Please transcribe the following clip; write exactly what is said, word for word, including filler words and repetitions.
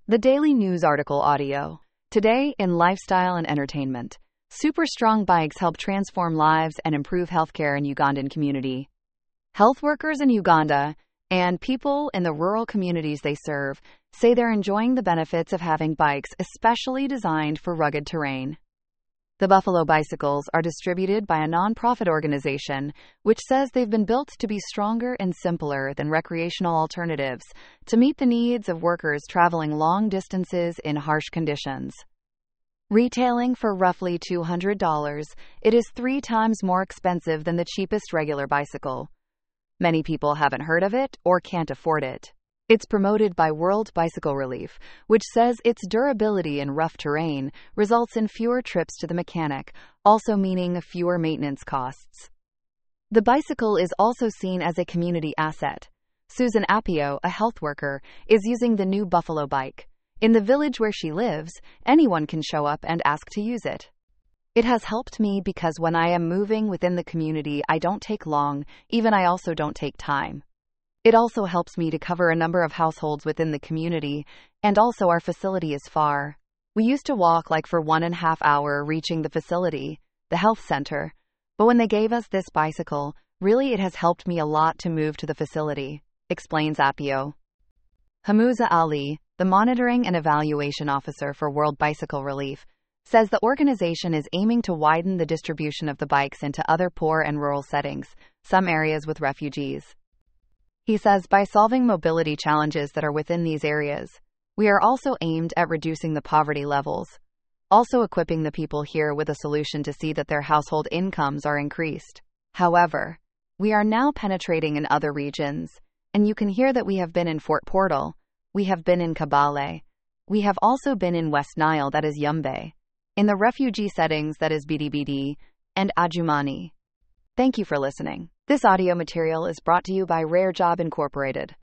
The Daily News Article Audio. Today in Lifestyle and Entertainment. Super strong bikes help transform lives and improve healthcare in Ugandan community. Health workers in Uganda and people in the rural communities they serve say they're enjoying the benefits of having bikes especially designed for rugged terrain. The Buffalo bicycles are distributed by a non-profit organization which says they've been built to be stronger and simpler than recreational alternatives to meet the needs of workers traveling long distances in harsh conditions. Retailing for roughly two hundred dollars, it is three times more expensive than the cheapest regular bicycle. Many people haven't heard of it or can't afford it. It's promoted by World Bicycle Relief, which says its durability in rough terrain results in fewer trips to the mechanic, also meaning fewer maintenance costs. The bicycle is also seen as a community asset. Susan Apio, a health worker, is using the new Buffalo bike. In the village where she lives, anyone can show up and ask to use it. It has helped me because when I am moving within the community, I don't take long, even I also don't take time. It also helps me to cover a number of households within the community, and also our facility is far. We used to walk like for one and a half hour reaching the facility, the health center, but when they gave us this bicycle, really it has helped me a lot to move to the facility, explains Apio. Hamuza Ali, the Monitoring and Evaluation Officer for World Bicycle Relief, says the organization is aiming to widen the distribution of the bikes into other poor and rural settings, some areas with refugees. He says by solving mobility challenges that are within these areas, we are also aimed at reducing the poverty levels, also equipping the people here with a solution to see that their household incomes are increased. However, we are now penetrating in other regions, and you can hear that we have been in Fort Portal, we have been in Kabale, we have also been in West Nile, that is Yumbe, in the refugee settings, that is B D B D, and Ajumani. Thank you for listening. This audio material is brought to you by Rare Job Incorporated.